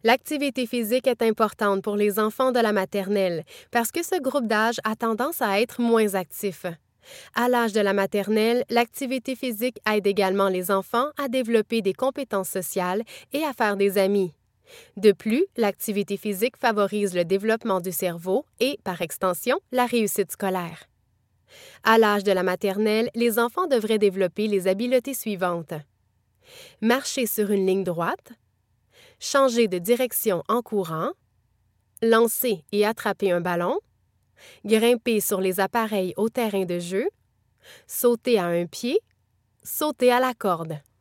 L'activité physique est importante pour les enfants de la maternelle parce que ce groupe d'âge a tendance à être moins actif. À l'âge de la maternelle, l'activité physique aide également les enfants à développer des compétences sociales et à faire des amis. De plus, l'activité physique favorise le développement du cerveau et, par extension, la réussite scolaire. À l'âge de la maternelle, les enfants devraient développer les habiletés suivantes. Marcher sur une ligne droite, changer de direction en courant, lancer et attraper un ballon, grimper sur les appareils au terrain de jeu, sauter à un pied, sauter à la corde.